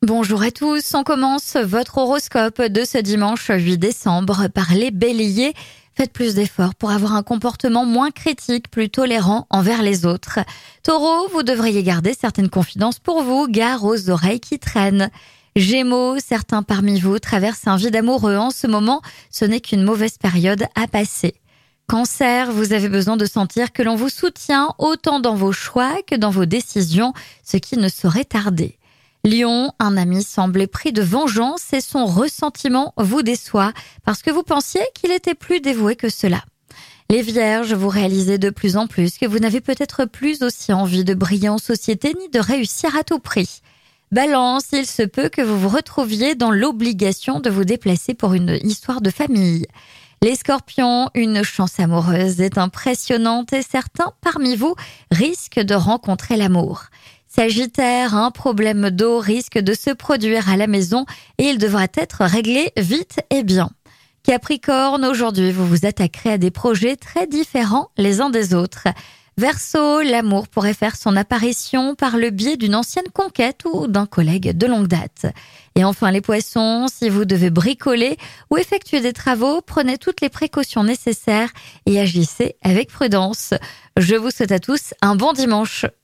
Bonjour à tous, on commence votre horoscope de ce dimanche 8 décembre par les béliers. Faites plus d'efforts pour avoir un comportement moins critique, plus tolérant envers les autres. Taureau, vous devriez garder certaines confidences pour vous, gare aux oreilles qui traînent. Gémeaux, certains parmi vous traversent un vide amoureux en ce moment, ce n'est qu'une mauvaise période à passer. Cancer, vous avez besoin de sentir que l'on vous soutient autant dans vos choix que dans vos décisions, ce qui ne saurait tarder. Lion, un ami semble épris de vengeance et son ressentiment vous déçoit parce que vous pensiez qu'il était plus dévoué que cela. Les Vierges, vous réalisez de plus en plus que vous n'avez peut-être plus aussi envie de briller en société ni de réussir à tout prix. Balance, il se peut que vous vous retrouviez dans l'obligation de vous déplacer pour une histoire de famille. Les Scorpions, une chance amoureuse est impressionnante et certains parmi vous risquent de rencontrer l'amour. Sagittaire, un problème d'eau risque de se produire à la maison et il devra être réglé vite et bien. Capricorne, aujourd'hui vous vous attaquerez à des projets très différents les uns des autres. Verseau, l'amour pourrait faire son apparition par le biais d'une ancienne conquête ou d'un collègue de longue date. Et enfin les Poissons, si vous devez bricoler ou effectuer des travaux, prenez toutes les précautions nécessaires et agissez avec prudence. Je vous souhaite à tous un bon dimanche.